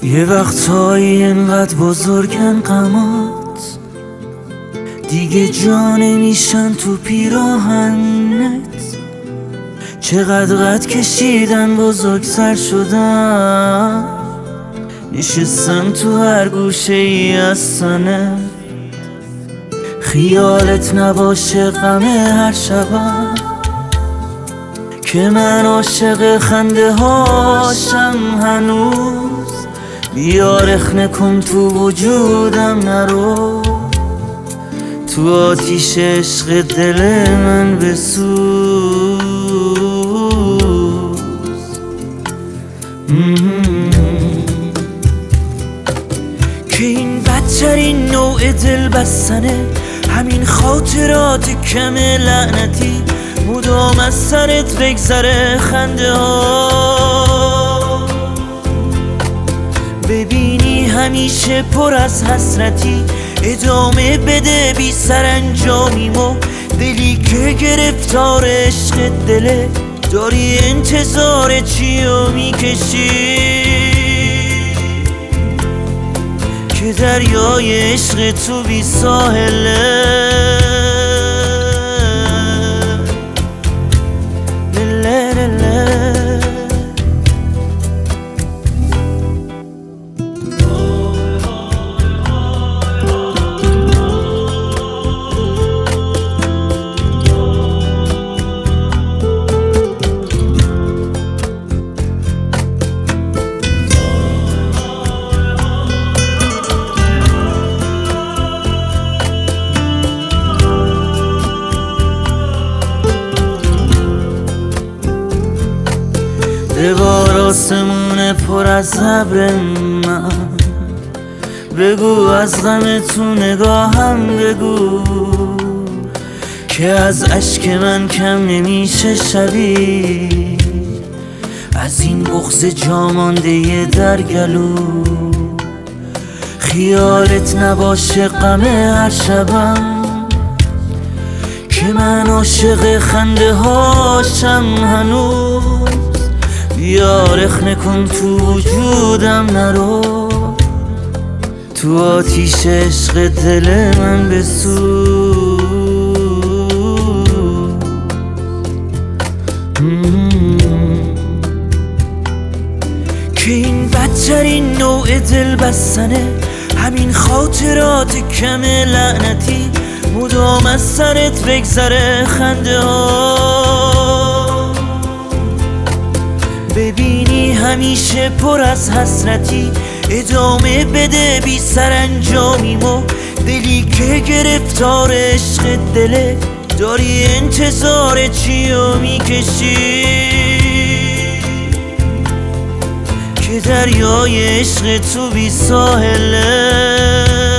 یه وقتایی انقدر بزرگن غمات، دیگه جا نمیشن تو پیراهنت. چقدر قد کشیدن بزرگتر شدن، نشستن تو هر گوشه ای از تنت. خیالت نباشه غم هر شبم که من عاشق خنده هاشم هنوز. بیا رخنه کن تو وجودم نرو، تو آتیش عشق دل من بسوز. که این بدترین نوع دل بستنه، همین خاطرات کم لعنتی مدام از سرت بگذره خنده ها. ببینی همیشه پر از حسرتی، ادامه بده بی سرانجامیمو. دلی که گرفتار عشق دله، داری انتظار چیو میکشی؟ که دریای عشق تو بی ساحله. ببار آسمون پر از ابر من، بگو از غم تو نگاهم بگو که از اشک من کم نمیشه شبی. از این بغض جا مانده در گلو، خیالت نباشه غم هر شبم که من عاشق خنده هاشم هنوز. بیا رخنه کن تو وجودم نرو، تو آتیش عشق دل من بسوز. که این بدترین نوع دل بستنه، همین خاطرات کم لعنتی مدام از سرت بگذره خنده ها. ببینی همیشه پر از حسرتی، ادامه بده بی سرانجامیمو. دلی که گرفتار عشق دله، داری انتظار چیو میکشی؟ که دریای عشق تو بی ساحله.